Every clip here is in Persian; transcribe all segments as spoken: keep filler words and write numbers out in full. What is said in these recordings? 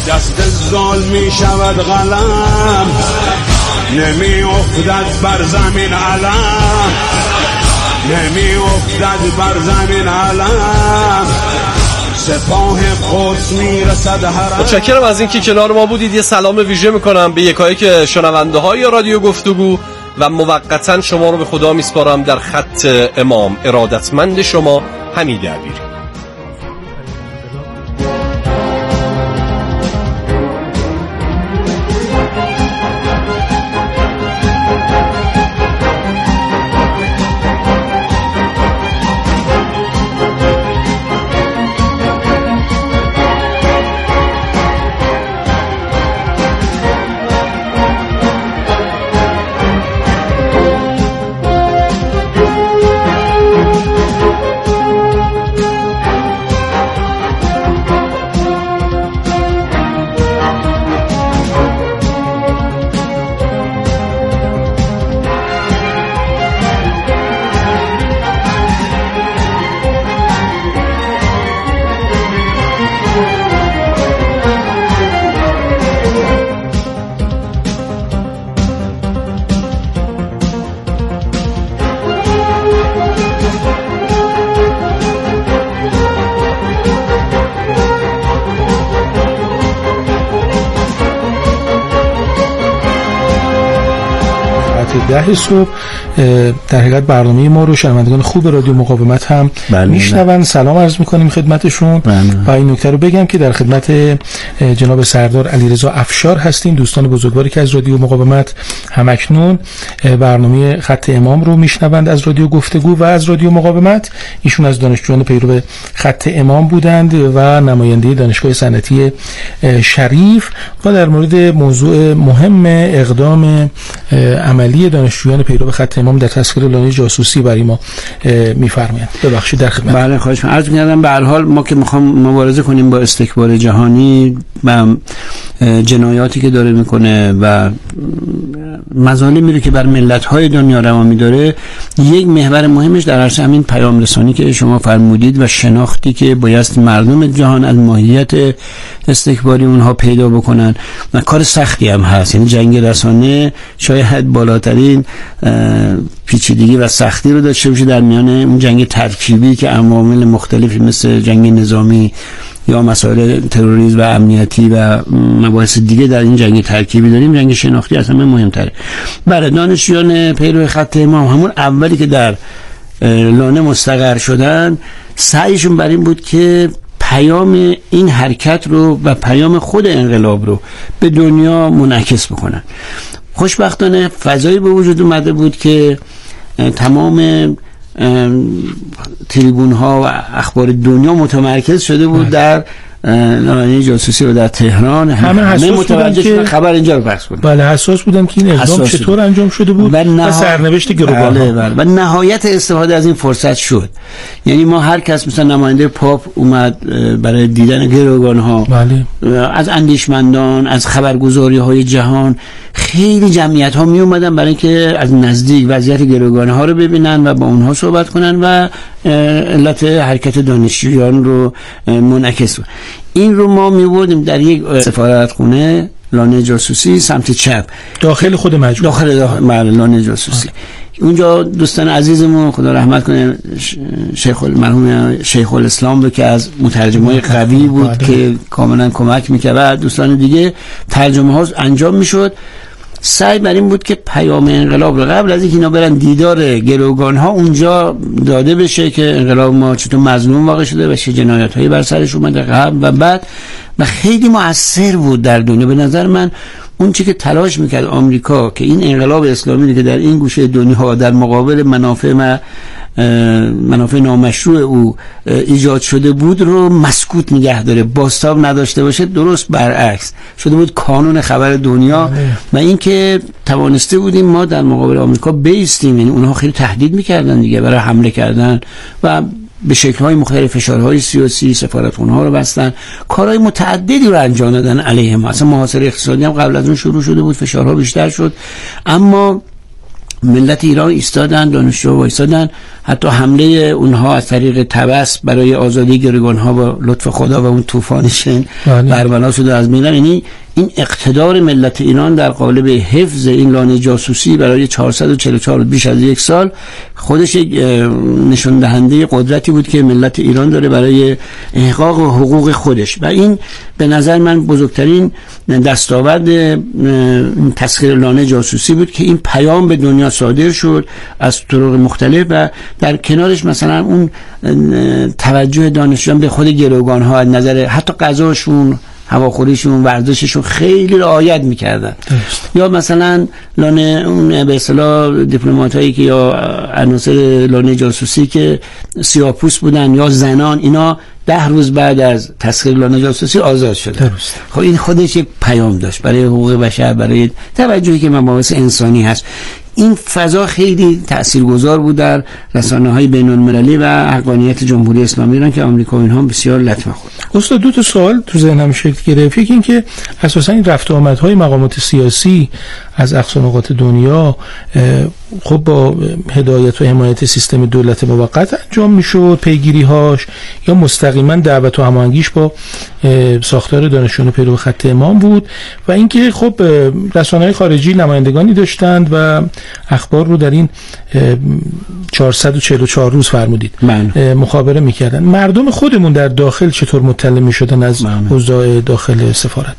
دست ظلم می شود قلم، نمی افتد بر زمین علم، نمی افتد بر زمین علم، سپاه قدس می رسد حرم. متشکرم از اینکه کنار ما بودید. یه سلام ویژه میکنم به یکایی که شنونده های رادیو گفتگو و موقتا شما رو به خدا میسپارم. در خط امام ارادتمند شما حمید عبیری. ده صبح در حقیقت برنامه ما رو شنوندگان خوب رادیو مقاومت هم میشنون. سلام عرض میکنیم خدمتشون. بله. و این نکته رو بگم که در خدمت جناب سردار علیرضا افشار هستیم، دوستان بزرگواری که از رادیو مقاومت همکنون برنامه خط امام رو میشنوند از رادیو گفتگو و از رادیو مقاومت. ایشون از دانشجویان پیرو خط امام بودند و نماینده دانشگاه صنعتی شریف و در مورد موضوع مهم اقدام عملی دانشجویان پیرو خط امام در تسخیر لانه جاسوسی برای ما میفرمایند. ببخشید در خدمت. بله خواهش می‌کنم. عرض می‌کردم به هر حال ما که می‌خوام مبارزه کنیم با استکبار جهانی و جنایاتی که داره میکنه و مظالمی رو که بر ملت‌های دنیا روا می‌داره، یک محور مهمش در عرصه همین پیام رسانی که شما فرمودید و شناختی که باید مردم جهان از ماهیت استکباری اونها پیدا بکنن و کار سختی هم هست. یعنی جنگ رسانه شاید بالاترین پیچیدگی و سختی رو داشته باشه در میان اون جنگ ترکیبی که عوامل مختلفی مثل جنگ نظامی یا مسائل تروریسم و امنیتی و مباحث دیگه در این جنگ ترکیبی داریم. جنگ شناختی از همه مهمتره. برای دانشجویان پیرو خط امام همون اولی که در لانه مستقر شدن، سعیشون بر این بود که پیام این حرکت رو و پیام خود انقلاب رو به دنیا منعکس بکنن. خوشبختانه فضایی به وجود اومده بود که تمام تریبون ها و اخبار دنیا متمرکز شده بود در لانه جاسوسی رو در تهران. همه حساس بودن که خبر اینجا رو پخش کنن. بله حساس بودن که این اقدام چطور انجام شده بود و, نها... و سرنوشت گروگان‌ها. بله بله. و نهایت استفاده از این فرصت شد. یعنی ما هر کس مثلا نماینده پاپ اومد برای دیدن گروگان‌ها، بله، از اندیشمندان، از خبرگزاری‌های جهان، خیلی جمعیت ها می اومدن برای اینکه از نزدیک وضعیت گروگان‌ها رو ببینن و با اونها صحبت کنن و علت حرکت دانشجویان رو منعکس کنن. این رو ما می بردیم در یک سفارتخونه لانه جاسوسی سمت چپ داخل خود مجموعه، داخل داخل لانه جاسوسی. اونجا دوستان عزیزمون خدا رحمت کنه شیخ مرحوم شیخ الاسلام رو که از مترجمای قوی بود بله. که کاملا کمک میکرد و دوستان دیگه ترجمه ها انجام میشد. سعی بر این بود که پیام انقلاب رو قبل از اینکه اینا برن دیدار گروگان ها اونجا داده بشه که انقلاب ما چطور مظلوم واقع شده و چه جنایت هایی بر سرش اومده قبل و بعد، و خیلی مؤثر بود در دنیا. به نظر من اون چی که تلاش میکرد آمریکا که این انقلاب اسلامی که در این گوشه دنیا در مقابل منافع ما منافع نامشروع او ایجاد شده بود رو مسکوت نگه داره، بازتاب نداشته باشه، درست برعکس شده بود کانون خبر دنیا. و اینکه توانسته بودیم ما در مقابل آمریکا بیستیم. یعنی اونها خیلی تهدید میکردن دیگه برای حمله کردن و به شکل‌های مختلف فشارهای سیاسی سفارتخونه‌ها رو بستن، کارهای متعددی رو انجام دادن علیه ما. اصلا محاصره اقتصادی هم قبل از اون شروع شده بود، فشارها بیشتر شد، اما ملت ایران ایستادن، دانشجو وایستادن، حتی حمله اونها از طریق طبس برای آزادی گروگان‌ها با لطف خدا و اون طوفان شن بربنا شده از میدان. یعنی این اقتدار ملت ایران در قالب حفظ این لانه جاسوسی برای چهارصد و چهل و چهار بیش از یک سال خودش نشون دهنده قدرتی بود که ملت ایران داره برای احقاق حقوق خودش. و این به نظر من بزرگترین دستاورد تسخیر لانه جاسوسی بود که این پیام به دنیا صادر شد از طرق مختلف و در کنارش مثلا اون توجه دانشجویان به خود گروگان‌ها از نظر حتی غذاشون، هواخوریشون، ورزششون خیلی رعایت میکردن. یا مثلا لانه اون به اصطلاح دیپلماتایی که یا عناصر لانه جاسوسی که سیاه‌پوست بودن یا زنان، اینا ده روز بعد از تسخیر لانه جاسوسی آزاد شدن. درست. خب این خودش یک پیام داشت برای حقوق بشر، برای توجهی که مباحث انسانی هست. این فضا خیلی تاثیرگذار بود در رسانه‌های بین‌المللی و حقانیت جمهوری اسلامی ایران که آمریکا و اینها بسیار لطمه خورد. استاد دو تا سوال تو ذهنم شکل گرفت. یکی این که اساسا این رفت و آمدهای مقامات سیاسی از اقصا نقاط دنیا خب با هدایت و حمایت سیستم دولت موقت انجام میشد، پیگیری‌هاش، یا مستقیما دعوت و هماهنگیش با ساختار دانشجویان پیرو خط امام بود. و اینکه خب رسانه‌های خارجی نمایندگانی داشتند و اخبار رو در این چهارصد و چهل و چهار روز فرمودید من. مخابره میکردن. مردم خودمون در داخل چطور مطلع میشدن از اوضاع داخل سفارت؟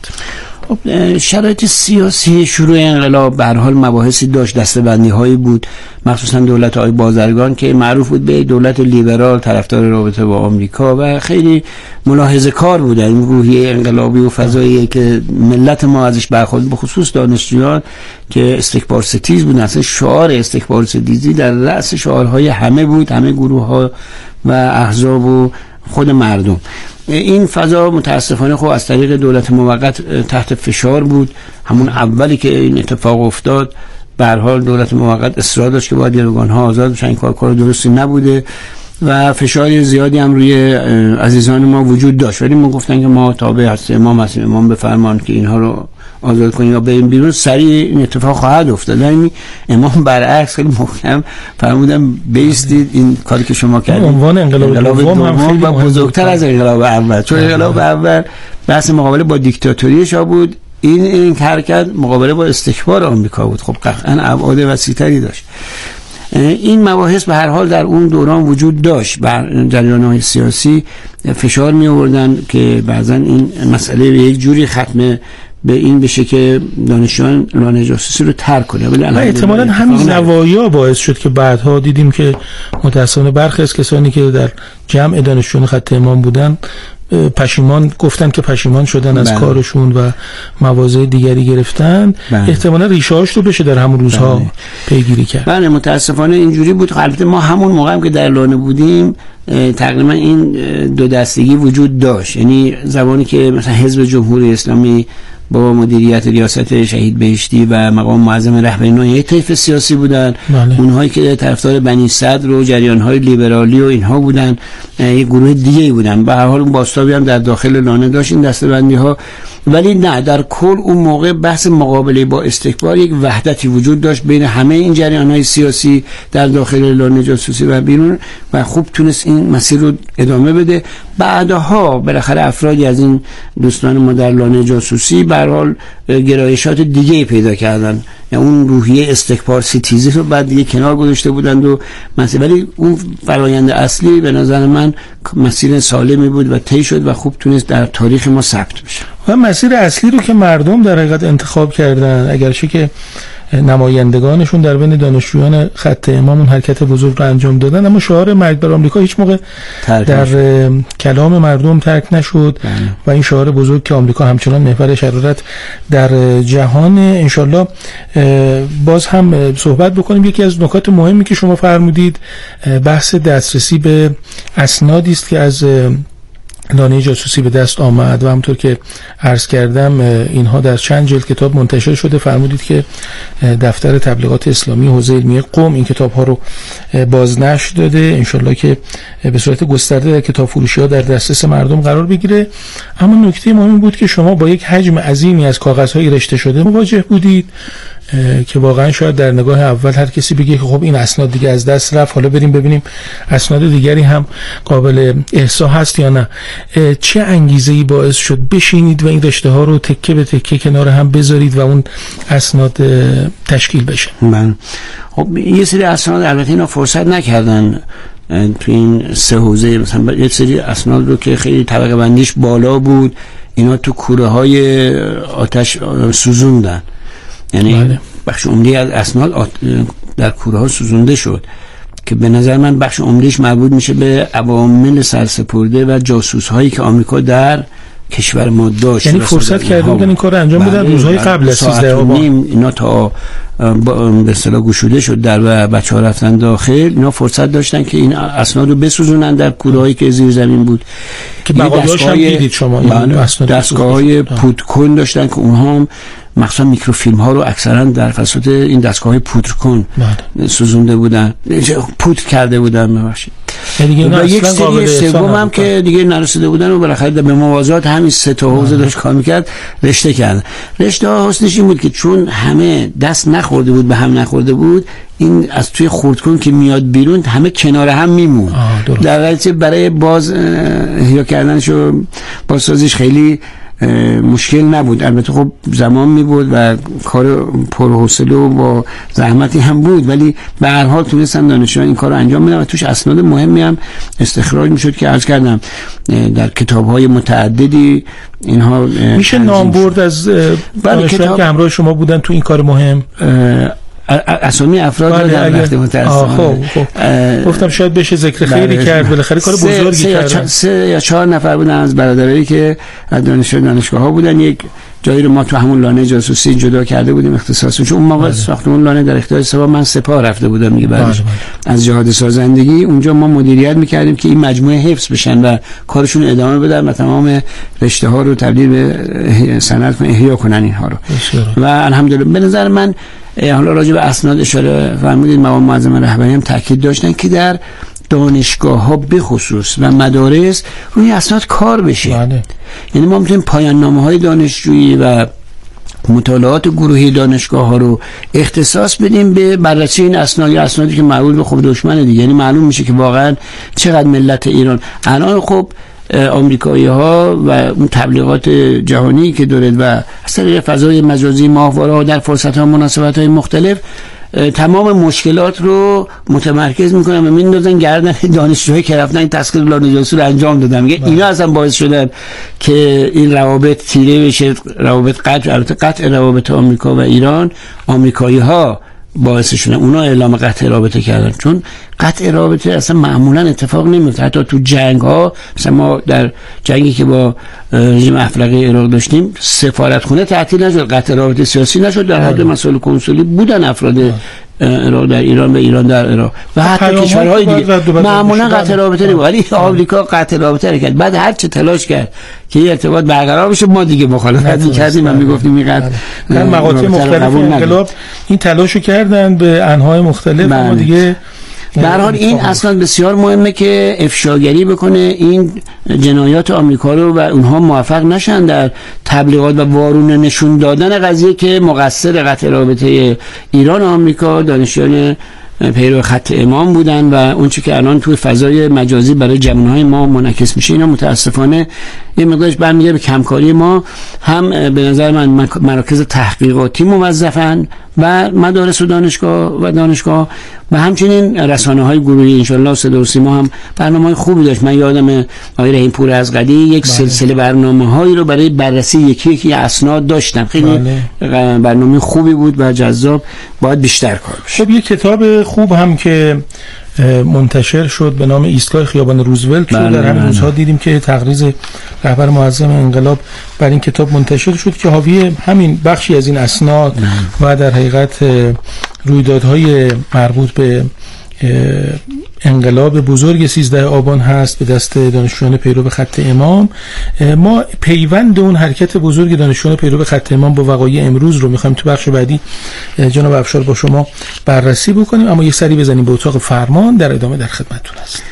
شرایط سیاسی شروع انقلاب به هر حال مباحثی داشت، دسته‌بندی هایی بود، مخصوصا دولت آقای بازرگان که معروف بود به دولت لیبرال طرفدار رابطه با آمریکا و خیلی ملاحظه کار بود. این روحیه انقلابی و فضایی که ملت ما ازش برخورد، به خصوص دانشجویان که استکبار ستیز بودن. اصلا شعار استکبار ستیزی در رأس شعارهای همه بود، همه گروه ها و احزاب و خود مردم. این فضا متاسفانه خب از طریق دولت موقت تحت فشار بود. همون اولی که این اتفاق افتاد به هر حال دولت موقت اصرار داشت که باید گروگان‌ها آزاد بشن، این کار کار درستی نبوده و فشار زیادی هم روی عزیزان ما وجود داشت. ولی ما گفتن که ما تابع هستیم، امام هستیم، امام بفرمان که اینها رو آزاد کنیم یا بریم بیرون، سریع این اتفاق خواهد افتاد. یعنی امام برعکس خیلی محکم فرمودن بیستید، این کاری که شما کردید عنوان انقلاب دوم هم خیلی بزرگتر از انقلاب اول، چون انقلاب اول بحث مقابله با دیکتاتوری شاه بود، این این حرکت مقابله با استکبار آمریکا بود. خب قطعا ابعاد وسیع‌تری داشت. این مباحث به هر حال در اون دوران وجود داشت. بر جریان‌های سیاسی فشار می آوردن که بعضا این مسئله به یک جوری ختم به این بشه که دانشجویان لانه جاسوسی رو ترک کنه. ولی احتمالاً همین زوایا باعث شد که بعدها دیدیم که متأسفانه برخی از کسانی که در جمع دانشجویان خط امام بودن پشیمان گفتن که پشیمان شدن از بله. کارشون و مواضع دیگری گرفتن. بله. احتمالاً ریشه هاش رو بشه در همون روزها بله. پیگیری کرد. بله متاسفانه اینجوری بود. البته ما همون موقع هم که در لانه بودیم تقریبا این دو دستگی وجود داشت. یعنی زمانی که مثلا حزب جمهوری اسلامی با مدیریت ریاست شهید بهشتی و مقام معظم رهبری یک طیف سیاسی بودن، بله. اونهایی که طرفدار بنی صدر و جریان‌های لیبرالی و اینها بودن یک گروه دیگه‌ای بودن. به هر حال اون بازتابی هم در داخل لانه داشت این دسته‌بندی‌ها. ولی نه، در کل اون موقع بحث مقابله با استکبار یک وحدتی وجود داشت بین همه این جریان‌های سیاسی در داخل لانه جاسوسی و بیرون و خوب تونست این مسیر رو ادامه بده. بعدها بالاخره افرادی از این دوستان ما در لانه جاسوسی به هر حال گرایشات دیگه پیدا کردن، یعنی اون روحیه استکبار ستیزی رو بعد دیگه کنار گذاشته بودند و مسیر، ولی اون فرآیند اصلی به نظر من مسیر سالمی بود و طی شد و خوب تونست در تاریخ ما ثبت بشه. و مسیر اصلی رو که مردم در حقیقت انتخاب کردن، اگرچه که نمایندگانشون در بین دانشجویان خط امام اون حرکت بزرگ رو انجام دادن، اما شعار مرگ بر آمریکا هیچ موقع در کلام مردم ترک نشد بله. و این شعار بزرگ که آمریکا همچنان محور شرارت در جهان. انشالله باز هم صحبت بکنیم. یکی از نکات مهمی که شما فرمودید بحث دسترسی به اسنادی است که از لانه جاسوسی به دست آمد و همونطور که عرض کردم اینها در چند جلد کتاب منتشر شده. فرمودید که دفتر تبلیغات اسلامی حوزه علمی قم این کتاب ها رو بازنشر داده، انشالله که به صورت گسترده در کتاب فروشی ها در دسترس مردم قرار بگیره. اما نکته مهم بود که شما با یک حجم عظیمی از کاغذهای رشته شده مواجه بودید که واقعا شاید در نگاه اول هر کسی بگه که خب این اسناد دیگه از دست رفت، حالا بریم ببینیم اسناد دیگری هم قابل احصا هست یا نه. چه انگیزه‌ای باعث شد بشینید و این رشته ها رو تکه به تکه کنار هم بذارید و اون اسناد تشکیل بشه؟ من خب یه سری اسناد البته اینا فرصت نکردن تو این سه حوزه، مثلا یه سری اسناد رو که خیلی طبقه بندیش بالا بود اینا تو کوره های آتش سوزوندن، یعنی بله. بخش عمده از اسناد در کوره ها سوزونده شد که به نظر من بخش عمدهش مربوط میشه به عوامل سرسپرده و جاسوس هایی که آمریکا در کشور ما داشت. یعنی فرصت کرده بودن این کار انجام بدن روزهای قبل از سیزده آبان. اینا تا به اصطلاح گشوده شد در و بچه‌ها رفتن داخل، اینا فرصت داشتن که این اسناد رو بسوزونن در کوره‌هایی که زیر زمین بود که بقایاش هم دیدید شما. این دستگاه‌های پودرکن داشتن که اونها هم مخصوصا میکروفیلم ها رو اکثرا در فساد این دستگاه پودرکن سوزونده بودن، پودر کرده بودن ببخشید. و یک سری سوم هم که دیگه نرسیده بودن و بالاخره به موازات همین سه تا حوزه داشت کار میکرد رشته کردن. رشته ها حسنش این بود که چون همه دست نخورده بود به هم نخورده بود، این از توی خردکن که میاد بیرون همه کنار هم میمون، در حالی برای باز احیا کردنش و بازسازیش خیلی مشکل نبود. البته خب زمان می بود و کار پرحوصله و با زحمتی هم بود، ولی به هر حال تونستن دانشجویان این کار رو انجام بدن و توش اسناد مهمی هم استخراج می شد که عرض کردم در کتاب‌های متعددی اینها میشه نام برد از دانشجویان که همراه شما بودن تو این کار مهم؟ اسامی افراد رو در وقت متاسفانه خب خب گفتم شاید بشه ذکر خیری کرد، بالاخره کار بزرگی کردن. سه یا چهار نفر بودن از برادرایی که از دانشجو دانشگاه ها بودن. یک جایی رو ما تو همون لانه جاسوسی جدا کرده بودیم اختصاصش، چون اون موقع ساختمون لانه در اختیار سپاه، من سپاه رفته بودم میگه بعدش از جهاد سازندگی اونجا ما مدیریت میکردیم که این مجموعه حفظ بشن و کارشون ادامه بدن و تمام رشته ها رو تبدیل به صنعت احیا کنن اینها رو. و الحمدلله به نظر من حالا راجع به اسناد اشاره فرمودید، مقام معظم رهبری هم تاکید داشتن که در دانشگاه ها به خصوص و مدارس روی اسناد کار بشه. بله. یعنی ما میتونیم پایان نامه های دانشجویی و مطالعات گروهی دانشگاه ها رو اختصاص بدیم به بررسی این اسناد یا اسنادی که مربوط به خب دشمن دیگه، یعنی معلوم میشه که واقعا چقدر ملت ایران الان خب آمریکایی ها و اون تبلیغات جهانی که دارد و از طریق فضای مجازی ماهواره ها در فرصت ها مناسبت های مختلف تمام مشکلات رو متمرکز میکنن و میندازن گردن دانشجوهایی که رفتن این تسخیر لانه جاسوسی رو انجام دادن. میگه اینا اصلا باعث شدن که این روابط تیره بشه، روابط قطع، البته قطع روابط آمریکا و ایران آمریکایی ها باعث شدن، اونا اعلام قطع رابطه کردن، چون قطع رابطه اصلا معمولا اتفاق نمیفته. حتی تو جنگ ها، مثلا ما در جنگی که با رژیم افرقی عراق داشتیم سفارتخونه تعطیل نشد، قطع رابطه سیاسی نشد، در حد مسائل کنسولی بودن افراد عراق در ایران و ایران در عراق و حتی کشورهای دیگه معمولا قطع رابطه نبود، ولی آمریکا قطع رابطه کرد. بعد هر چه تلاش کرد که این ارتباط برقرار بشه ما دیگه مخالفت می‌کردیم و میگفتیم این قطع در مقاطع مختلف انقلاب این تلاشو کردن به انواع مختلف، اما دیگه به هر حال این اصلا بسیار مهمه که افشاگری بکنه این جنایات آمریکا رو و اونها موفق نشن در تبلیغات و وارونه نشون دادن قضیه که مقصر قطع رابطه ایران و آمریکا دانشجویان پیرو خط امام بودن و اون چیزی که الان توی فضای مجازی برای جوانهای ما منعکس میشه اینا متاسفانه یه مقدارش برمیگره به کمکاری ما. هم به نظر من مراکز تحقیقاتی موظفن و مدارس و دانشگاه و دانشگاه و همچنین رسانه‌های گروهی. انشالله صدا و سیما هم برنامه‌های خوبی داشت. من یادم آقای رحیم پور از قدی یک بله. سلسله برنامه‌هایی رو برای بررسی یکی یکی اسناد داشتن، خیلی بله. برنامه خوبی بود و جذاب، باید بیشتر کار بشه. خب یک کتاب خوب هم که منتشر شد به نام ایستگاه خیابان روزولت بله در همین روزها دیدیم که تقریض رهبر معظم انقلاب بر این کتاب منتشر شد که حاوی همین بخشی از این اسناد بله. و در حقیقت رویدادهای مربوط به انقلاب بزرگ سیزده آبان هست به دست دانشجویان پیرو خط امام. ما پیوند اون حرکت بزرگ دانشجویان پیرو خط امام با وقایع امروز رو میخوایم تو بخش بعدی جناب افشار با شما بررسی بکنیم، اما یه سری بزنیم به اتاق فرمان، در ادامه در خدمتتون هستیم.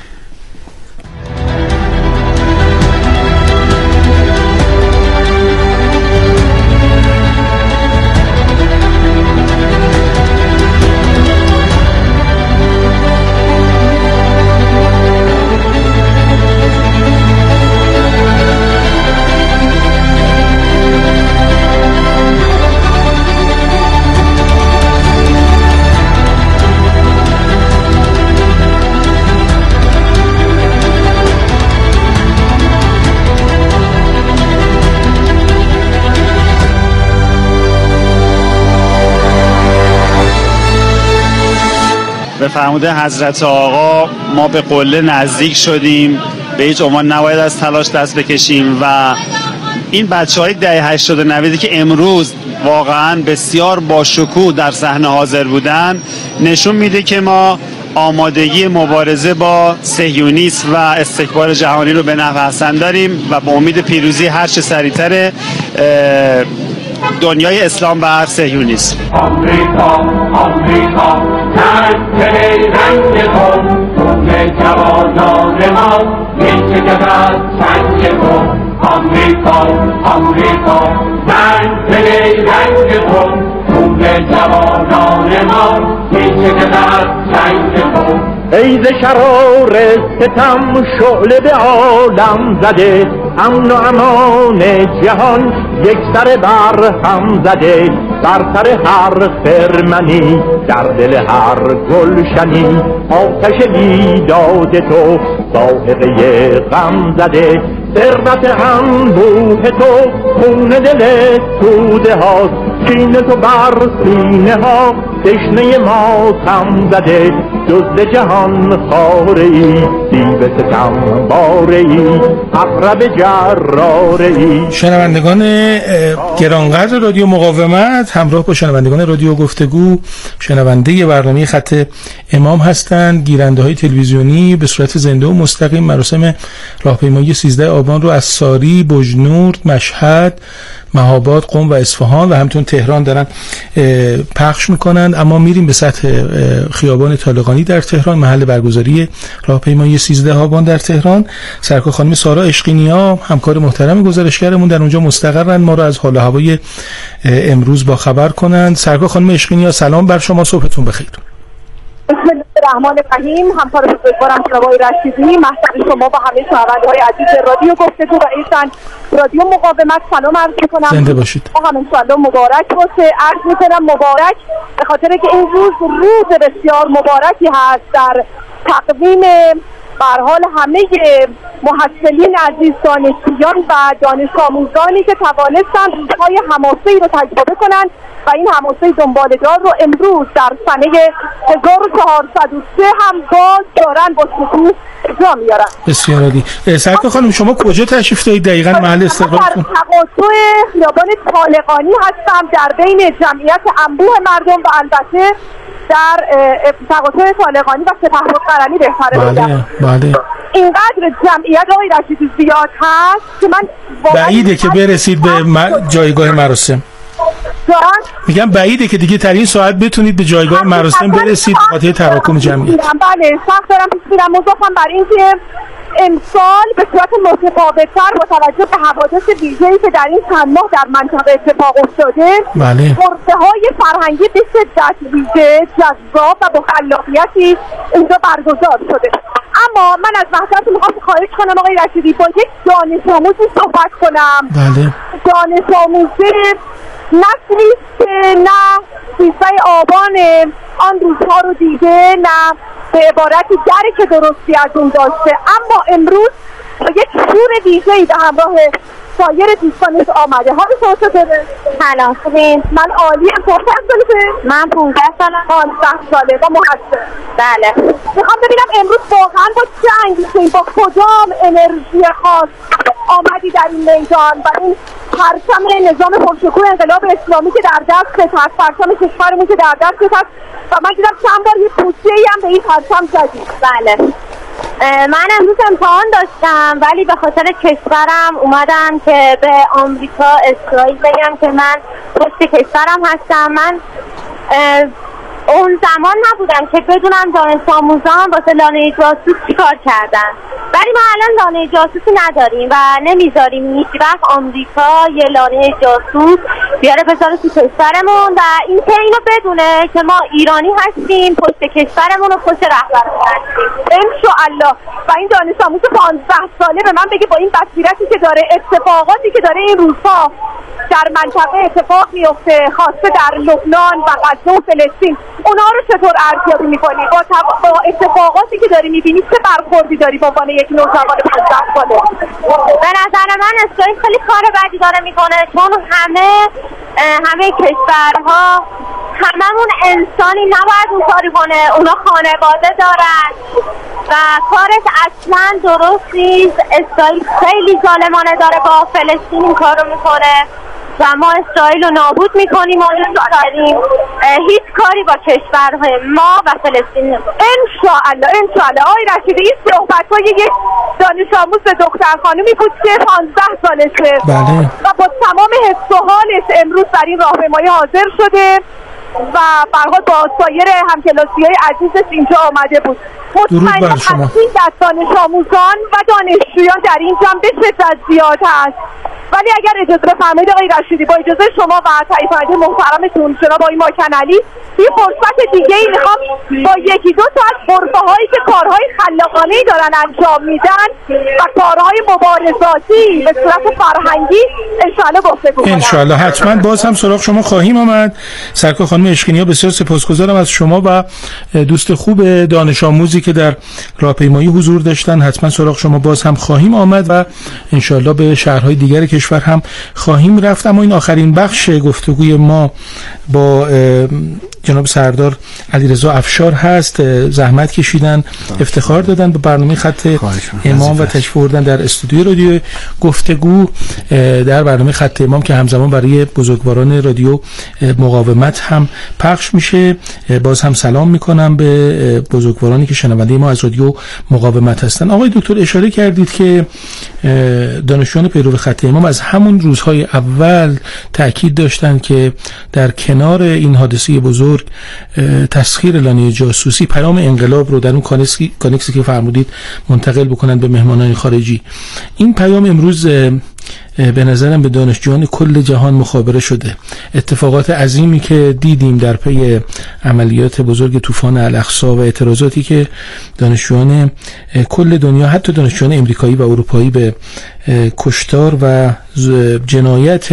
به فرمود حضرت آقا ما به قله نزدیک شدیم، به هیچ عنوان نباید از تلاش دست بکشیم و این بچه‌های دهه هشتاد و نود که امروز واقعا بسیار با شکوه در صحنه حاضر بودن نشون میده که ما آمادگی مبارزه با صهیونیسم و استکبار جهانی رو به نحو حسن داریم و با امید پیروزی هر چه سریعتر دنیای اسلام بر صهیونیسم. آمریکا آمریکا رنگ رنگ تو خون جوانان ما می‌چکد از سنگ تو. آمریکا آمریکا رنگ رنگ تو خون جوانان ما می‌چکد از سنگ تو. ای ز شرار ستم شعله به عالم زده، امن و امان جهان یک سر بر هم زده، بر سر هر خرمنی در دل هر گلشنی آتش بیداد تو ساحقه غم زده. ثروت انبوه تو خون دل توده هاست، سینه تو بر سینه ها تشنه ما خم زده. جز جهان خاره ای دیو ستم باره ای اقرب جراره ای. شنوندگان گرانقدر رادیو مقاومت، همراه با شنوندگان رادیو گفتگو، شنونده برنامه خط امام هستند. گیرنده های تلویزیونی به صورت زنده و مستقیم مراسم راهپیمایی سیزده آبان رو از ساری، بجنورد، مشهد، مهاباد، قم و اصفهان و همچنین تهران دارن پخش میکنن. اما میریم به سطح خیابان طالقانی در تهران، محل برگزاری راهپیمایی سیزده آبان در تهران. سرکار خانم سارا عشقینیا، همکار محترم گزارشگرمون، در اونجا مستقرن، ما رو از حال و هوای امروز با خبر کنند. سرکار خانم عشقینیا سلام بر شما، صبحتون بخیر. بسم الله الرحمن الرحیم. همکار بزرگوارم جناب آقای رشیدی، محضر شما و همه شنونده‌های عزیز رادیو گفتگو و ایشان رادیو مقاومت سلام عرض می‌کنم. زنده باشید. هم ان شاء الله مبارک باشه. عرض می‌کنم مبارک به خاطر که این روز روز بسیار مبارکی هست در تقویم به هر حال همه محصلین عزیز، دانشجویان و دانش آموزانی که توانستند روزهای حماسه‌ای رو تجربه کنند و این حماسه دنباله‌دار رو امروز در سنه هزار و چهارصد و سه هم باز دارن با شکوه اجرا میارن. بسیار عالی. سرکار خانم شما کجا تشریف دارید دقیقاً محل استقرارتون؟ در تقاطع خیابان طالقانی هستم، در بین جمعیت انبوه مردم و البته در تقاطع طالقانی و سپهبدقرنی بهتره بگم. بله بله. اینقدر جمعیت آقای رشیدی زیاد هست که من بعیده که برسید به جایگاه مراسم. میگم بعیده که دیگه ترین ساعت بتونید به جایگاه مراسم برسید به خاطر تراکم جمعیت. بله سخت دارم پیش میرم، مضافم بر این که امسال به صورت متفاوت‌تر با توجه به حوادث ویژه‌ای که در این چند ماه در منطقه اتفاق افتاده، بله پرسه‌های فرهنگی به شدت ویژه، جذاب و با خلاقیتی اینجا برگزار شده. اما من از محضرتون میخوام خواهش کنم آقای رشیدی با یک دانش آموزی صحبت کنم. بله. دانش آموزی نسلی که نه سیزده آبان آن روزها رو دیده، نه به عبارتی درک درستی از اون داشته، اما امروز با یک شور ویژه‌ای به همراه سایر دوستانش آمده. حال شما چطوره؟ سلام خوبین؟ من عالیم. چند سالته؟ من پانزده سالم. پانزده ساله و محصل. بله. میخوام ببینم امروز واقعا با چه انگیزه‌ای، با کدام انرژی خاص آمدی در این میدان و این پرچم نظام پرشکوه انقلاب اسلامی که در دستت هست، پرچم کشورمون که در دستت هست و من دیدم چند بار یه پوچه‌ای هم به این پرچم زدی. بله. من امروز امتحان داشتم ولی به خاطر کشورم اومدم که به آمریکا اسرائیل بگم که من پشت کشورم هستم. من اون زمان نبودم که بدونم دانش آموزان واسه لانه جاسوس چیکار کردن، ولی ما الان لانه جاسوسی نداریم و نمیذاریم هیچ وقت آمریکا یه لانه جاسوس بیاره بذاره تو کشورمون و اینکه اینو بدونه که ما ایرانی هستیم، پشت کشورمون و پشت رهبرمون هستیم انشاءالله. و این دانش آموز پانزده ساله به من بگه با این بصیرتی که داره، اتفاقاتی که داره این روزها در منطقه اتفاق میفته، خاصه در لبنان و غزه و فلسطین، اونا رو چطور ارزیابی میکنی؟ با, تب... با اتفاقاتی که داری میبینی چه برخوردی داری با عنوان یک نوجوان پانزده ساله؟ به نظر من اسرائیل خیلی کار بدی داره میکنه، چون همه همه کشورها هممون انسانی نباید اون کاری کنه. اونا خانواده دارن و کارش اصلا درست نیست. اسرائیل خیلی ظالمانه داره با فلسطین این کارو میکنه و ما اسرائیل رو نابود میکنیم و داریم هیچ کاری با کشورهای ما و فلسطین نمیکنیم. انشاءالله انشاءالله. آقای رشیدی این صحبت‌های یک دانش آموز دختر خانومی بود که پانزده سالشه بله. و با تمام حس و حالش امروز در این راهپیمایی حاضر شده و برحال با سایر همکلاسی‌های عزیزش اینجا آمده بود. مطمئناً هستین در دانش آموزان و دانشجویان در این جمع به شدت زیاد هست، ولی اگر اجازه بفرمایید آقای رشیدی با اجازه شما و تایید کننده محترمتون جناب آقای ماکن علی یه فرصت دیگه ای میخوام با یکی دو تا از غرفه هایی که کارهای خلاقانه دارن انجام میدن و کارهای مبارزاتی به صورت فرهنگی انشاءالله گفتگو کنم. انشاءالله حتما باز هم سراغ شما خواهیم آمد. سرکار خانم اشکینیا بسیار سپاسگزارم از شما و دوست خوب دانش آموزی که در راهپیمایی حضور داشتن. حتما سراغ شما باز هم خواهیم آمد و انشاءالله به شهرهای دیگر کشور هم خواهیم رفت. اما این آخرین بخش گفتگوی ما با جناب سردار علیرضا افشار هست. زحمت کشیدن، افتخار دادن به برنامه خط امام و تشریف آوردن در استودیو رادیو گفتگو در برنامه خط امام که همزمان برای بزرگواران رادیو مقاومت هم پخش میشه. باز هم سلام میکنم به بزرگوارانی که شنونده ما از رادیو مقاومت هستن. آقای دکتر اشاره کردید که دانشجویان پیرو خط امام از همون روزهای اول تأکید داشتند که در کنار این حادثه بزرگ تسخیر لانه جاسوسی پیام انقلاب رو در اون کانکسی, کانکسی که فرمودید منتقل بکنن به مهمانان خارجی. این پیام امروز به نظرم به دانشجویان کل جهان مخابره شده. اتفاقات عظیمی که دیدیم در پی عملیات بزرگ طوفان الاقصی و اعتراضاتی که دانشجویان کل دنیا حتی دانشجویان امریکایی و اروپایی به کشتار و جنایت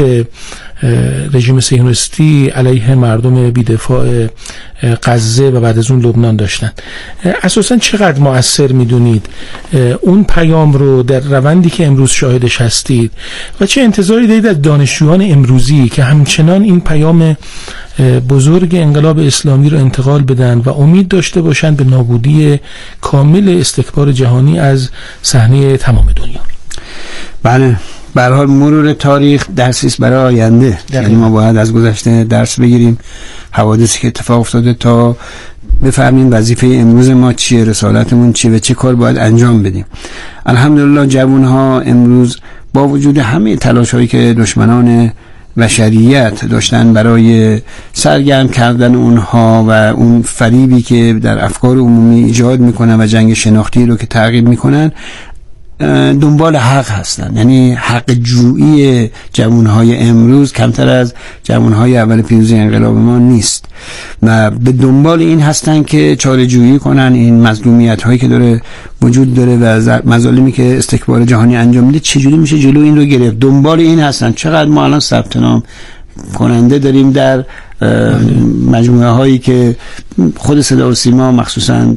رژیم صهیونیستی علیه مردم بی‌دفاع غزه و بعد از اون لبنان داشتن. اساساً چقدر مؤثر میدونید اون پیام رو در روندی که امروز شاهدش هستید و چه انتظاری دارید از دانشجویان امروزی که همچنان این پیام بزرگ انقلاب اسلامی رو انتقال بدن و امید داشته باشند به نابودی کامل استکبار جهانی از صحنه تمام دنیا؟ بله، به هر حال مرور تاریخ درسی است برای آینده. یعنی ما باید از گذشته درس بگیریم، حوادثی که اتفاق افتاده تا بفهمیم وظیفه امروز ما چیه، رسالتمون چیه و چه کار باید انجام بدیم. الحمدلله جوانها امروز با وجود همه تلاش‌هایی که دشمنان بشریت داشتن برای سرگرم کردن اونها و اون فریبی که در افکار عمومی ایجاد میکنن و جنگ شناختی رو که تعقیب میکنن، دنبال حق هستن. یعنی حق جویی جوانهای امروز کمتر از جوانهای اول پیروزی انقلاب ما نیست و به دنبال این هستن که چاره جویی کنن این مظلومیت هایی که داره وجود داره و مظالمی که استکبار جهانی انجام میده چجوری میشه جلو این رو گرفت. دنبال این هستن. چقدر ما الان ثبت نام کننده داریم در مجموعه هایی که خود صدا و سیما مخصوصا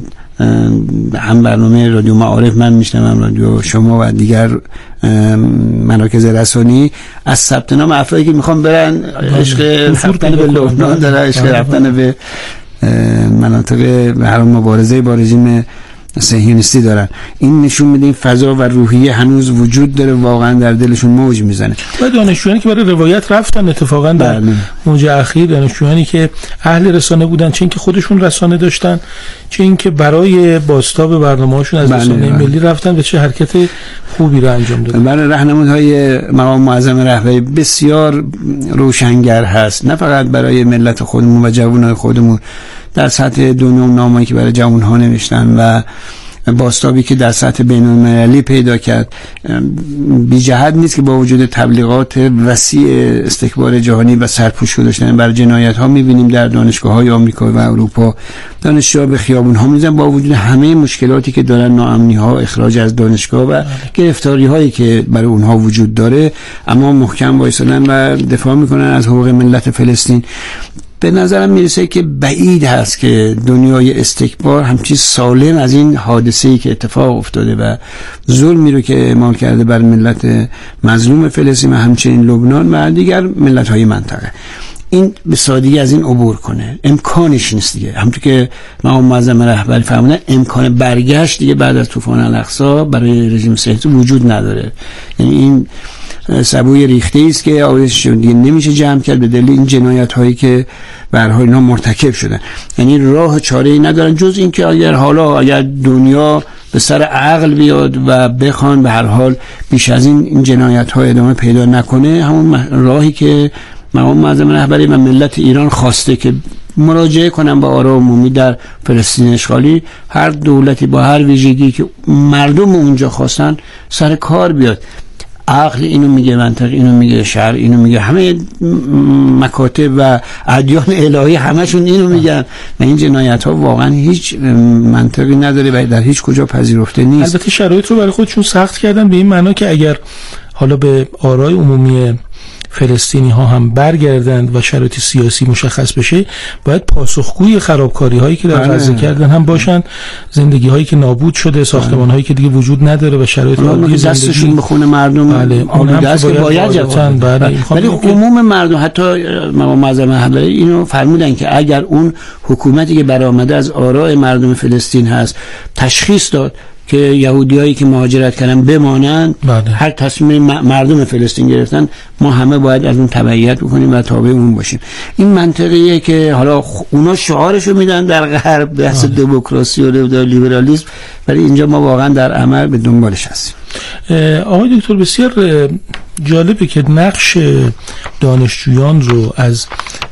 هم برنامه رادیو معارف من میشنم، رادیو شما و دیگر مراکز رسانی، از ثبت نام افرادی که میخوان برن عشق رفتن به لبنان داره، عشق رفتن به مناطق هر مبارزه با رژیم صهیونیستی دارن. این نشون میده این فضا و روحیه هنوز وجود داره، واقعا در دلشون موج میزنه. و دانشجویانی که برای روایت رفتن اتفاقا در موج اخیر، دانشجویانی که اهل رسانه بودن، چه اینکه خودشون رسانه داشتن، چه اینکه برای بازتاب برنامه‌هاشون از رسانه ملی رفتن و چه حرکت خوبی رو انجام دادن. برای راهنمودهای مقام معظم رهبری بسیار روشنگر هست، نه فقط برای ملت خودمون و جوانای خودمون، در سطح دنیا نامه‌ای که برای جوان‌ها نوشتن و بازتابی که در سطح بین‌المللی پیدا کرد. بی جهت نیست که با وجود تبلیغات وسیع استکبار جهانی و سرپوش داشتن بر جنایت‌ها می‌بینیم در دانشگاه‌های آمریکا و اروپا دانشجوها به خیابون‌ها می‌زنن با وجود همه مشکلاتی که دارن، ناامنی‌ها، اخراج از دانشگاه و گرفتاری‌هایی که برای اونها وجود داره، اما محکم وایسادن و دفاع می‌کنن از حقوق ملت فلسطین. به نظرم میرسه که بعید هست که دنیای استکبار همچین سالم از این حادثه‌ای که اتفاق افتاده و ظلمی رو که اعمال کرده بر ملت مظلوم فلسطین و همچنین لبنان و دیگر ملت‌های منطقه، این به سادگی از این عبور کنه. امکانش نیست دیگه. همونطور که مقام معظم رهبری فرمودن امکان برگشت دیگه بعد از طوفان الاقصی برای رژیم صهیونیستی وجود نداره. یعنی این سبوی ریخته است که آوردش دیگه نمیشه جمع کرد به دلیل این جنایت هایی که به هر حال اینا مرتکب شدن. یعنی راه چاره ای ندارن جز این که اگر حالا اگر دنیا به سر عقل بیاد و بخوان به هر حال بیش از این این جنایت ها ادامه پیدا نکنه، همون راهی که مقام معظم رهبری و ملت ایران خواسته که مراجعه کنن با آرا عمومی در فلسطین اشغالی، هر دولتی با هر ویژگی که مردم اونجا خواستن سر کار بیاد. عقل اینو میگه، منطق اینو میگه، شرع اینو میگه، همه مکاتب و ادیان الهی همشون اینو میگن و این جنایت ها واقعا هیچ منطقی نداره و در هیچ کجا پذیرفته نیست. البته شرایط رو برای خودشون سخت کردن به این معنا که اگر حالا به آرای عمومی فلسطینی ها هم برگردند و شرایط سیاسی مشخص بشه، باید پاسخگوی خرابکاری هایی که در غزه کردن هم باشن، زندگی هایی که نابود شده، ساختمان هایی که دیگه وجود نداره و شرایط عادی دستشون به خون مردم بله اون هم دست باید, باید جواب بله. ولی عموم مردم، حتی مقام معظم رهبری اینو فرمودن که اگر اون حکومتی که برآمده از آراء مردم فلسطین هست تشخیص داد که یهودیایی که مهاجرت کردن بمانند، بله. هر تصمیم مردم فلسطین گرفتن، ما همه باید از اون تبعیت بکنیم و تابع اون باشیم. این منطقیه که حالا اونا شعارشو میدن در غرب بحث دموکراسی و لیبرالیسم، ولی اینجا ما واقعا در عمل به دنبالش هستیم. آقای دکتر بسیار جالبه که نقش دانشجویان رو از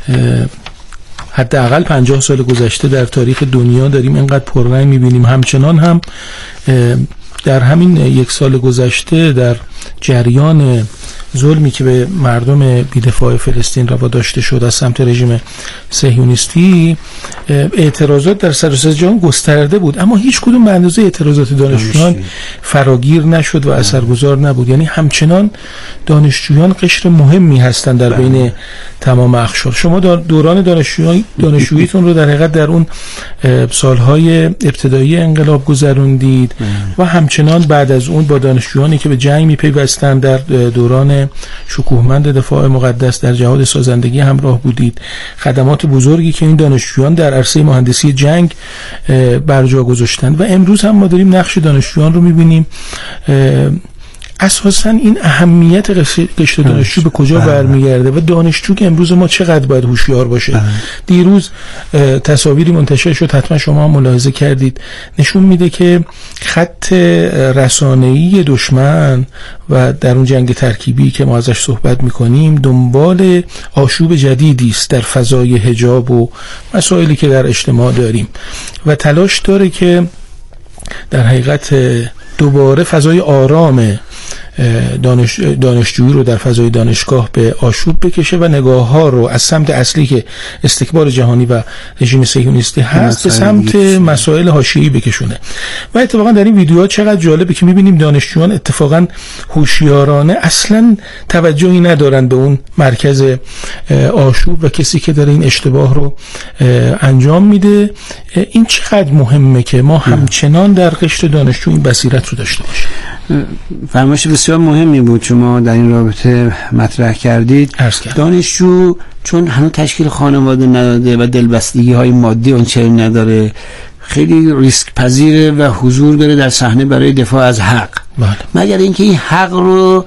حداقل پنجاه سال گذشته در تاریخ دنیا داریم اینقدر پررنگ میبینیم. همچنان هم در همین یک سال گذشته در جریان ظلمی که به مردم بی‌دفاع فلسطین روا داشته شد از سمت رژیم صهیونیستی، اعتراضات در سراسر جهان گسترده بود، اما هیچ کدوم به اندازه اعتراضات دانشجویان فراگیر نشد و اثرگذار نبود. یعنی همچنان دانشجویان قشر مهمی هستند در بین تمام اقشار. شما دوران دانشجویی دانشجوییتون رو در حقیقت در اون سالهای ابتدایی انقلاب گذروندید و همچنان بعد از اون با دانشجویانی که به جنگ میپیوستند در دوران شکوهمند دفاع مقدس در جهاد سازندگی همراه بودید. خدمات بزرگی که این دانشجویان در عرصه مهندسی جنگ برجا گذاشتند و امروز هم ما داریم نقش دانشجویان رو میبینیم. اساساً این اهمیت قشر دانشجو به کجا برمیگرده و دانشجو که امروز ما چقدر باید هوشیار باشه؟ دیروز تصاویری منتشر شد، حتما شما هم ملاحظه کردید، نشون میده که خط رسانه‌ای دشمن و در اون جنگ ترکیبی که ما ازش صحبت میکنیم دنبال آشوب جدیدی است در فضای حجاب و مسائلی که در اجتماع داریم و تلاش داره که در حقیقت دوباره فضای آرام دانش دانشجویی رو در فضای دانشگاه به آشوب بکشه و نگاه ها رو از سمت اصلی که استکبار جهانی و رژیم صهیونیستی هست به سمت مسائل حاشیه‌ای بکشونه. و اتفاقا در این ویدیوها چقدر جالبه که می‌بینیم دانشجویان اتفاقا هوشیارانه اصلا توجهی ندارن به اون مرکز آشوب و کسی که داره این اشتباه رو انجام میده. این چقدر مهمه که ما همچنان در قشر دانشجو این بصیرت رو داشته باشیم. فرمایش بسیار مهمی بود شما در این رابطه مطرح کردید. دانشجو چون هنوز تشکیل خانواده نداده و دلبستگی های مادی اون چه نداره، خیلی ریسک پذیره و حضور داره در صحنه برای دفاع از حق. بله. مگر اینکه این حق رو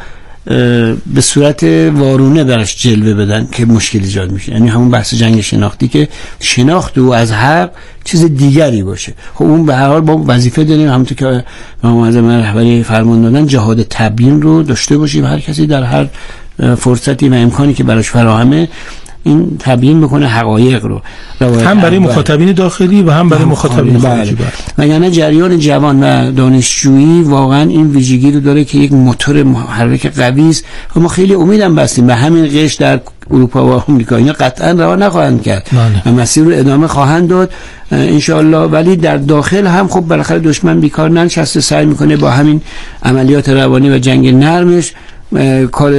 به صورت وارونه براش جلوه بدن که مشکل ایجاد میشه. یعنی همون بحث جنگ شناختی که شناخت او از حق چیز دیگری باشه. خب اون به هر حال با وظیفه داریم، همونطور که مقام معظم رهبری فرمان دادن، جهاد تبیین رو داشته باشیم. هر کسی در هر فرصتی و امکانی که براش فراهمه این تبیین بکنه حقایق رو، هم برای مخاطبین داخلی و هم برای مخاطبین خارجی. و یعنی جریان جوان و دانشجویی واقعا این ویژگی رو داره که یک موتور محرک قوی است و ما خیلی امیدم بستیم به همین قش در اروپا و آمریکا اینا قطعا رها نخواهند کرد و مسیر رو ادامه خواهند داد ان شاء الله. ولی در داخل هم خب بالاخره دشمن بیکار ننشسته، سعی میکنه با همین عملیات روانی و جنگ نرمش کار